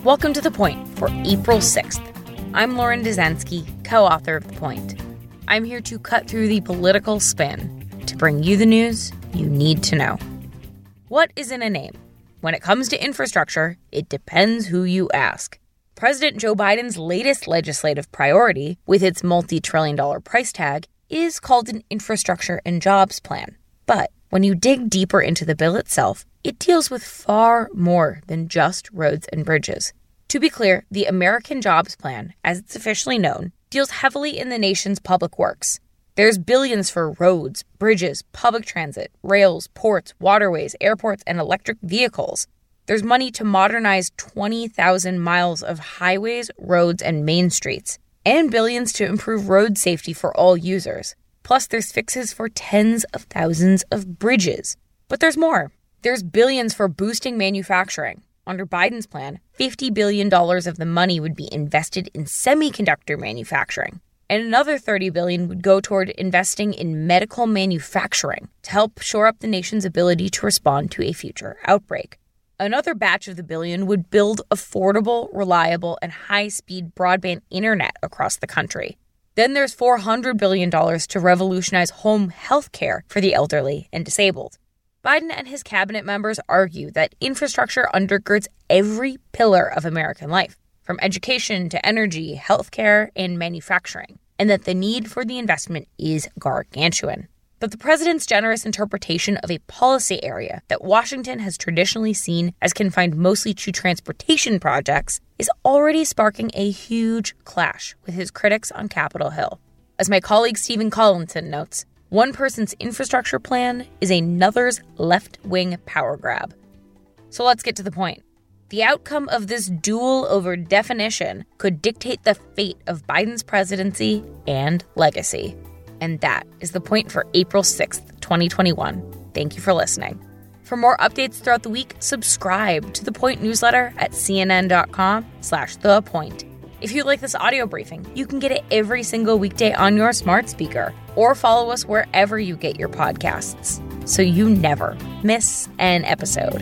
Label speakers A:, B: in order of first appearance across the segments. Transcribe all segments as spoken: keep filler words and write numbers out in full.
A: Welcome to The Point for April sixth. I'm Lauren Dezenski, co-author of The Point. I'm here to cut through the political spin to bring you the news you need to know. What is in a name? When it comes to infrastructure, it depends who you ask. President Joe Biden's latest legislative priority, with its multi-trillion dollar price tag, is called an Infrastructure and Jobs Plan. But when you dig deeper into the bill itself, it deals with far more than just roads and bridges. To be clear, the American Jobs Plan, as it's officially known, deals heavily in the nation's public works. There's billions for roads, bridges, public transit, rails, ports, waterways, airports, and electric vehicles. There's money to modernize twenty thousand miles of highways, roads, and main streets, and billions to improve road safety for all users. Plus, there's fixes for tens of thousands of bridges. But there's more. There's billions for boosting manufacturing. Under Biden's plan, fifty billion dollars of the money would be invested in semiconductor manufacturing, and another thirty billion dollars would go toward investing in medical manufacturing to help shore up the nation's ability to respond to a future outbreak. Another batch of the billion would build affordable, reliable, and high-speed broadband internet across the country. Then there's four hundred billion dollars to revolutionize home health care for the elderly and disabled. Biden and his cabinet members argue that infrastructure undergirds every pillar of American life, from education to energy, healthcare, and manufacturing, and that the need for the investment is gargantuan. But the president's generous interpretation of a policy area that Washington has traditionally seen as confined mostly to transportation projects is already sparking a huge clash with his critics on Capitol Hill. As my colleague Stephen Collinson notes, one person's infrastructure plan is another's left-wing power grab. So let's get to the point. The outcome of this duel over definition could dictate the fate of Biden's presidency and legacy. And that is The Point for April sixth, twenty twenty-one. Thank you for listening. For more updates throughout the week, subscribe to The Point newsletter at cnn.com slash The Point. If you like this audio briefing, you can get it every single weekday on your smart speaker, or follow us wherever you get your podcasts, so you never miss an episode.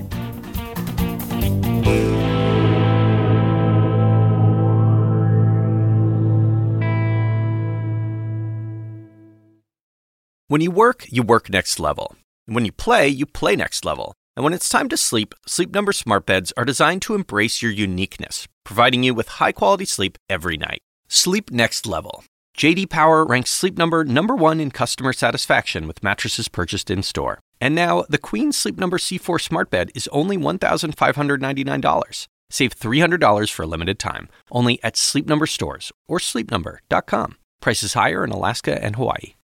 B: When you work, you work next level. And when you play, you play next level. And when it's time to sleep, Sleep Number smart beds are designed to embrace your uniqueness, providing you with high-quality sleep every night. Sleep next level. J D Power ranks Sleep Number number one in customer satisfaction with mattresses purchased in-store. And now, the Queen Sleep Number C four smart bed is only one thousand five hundred ninety-nine dollars. Save three hundred dollars for a limited time, only at Sleep Number stores or sleep number dot com. Prices higher in Alaska and Hawaii.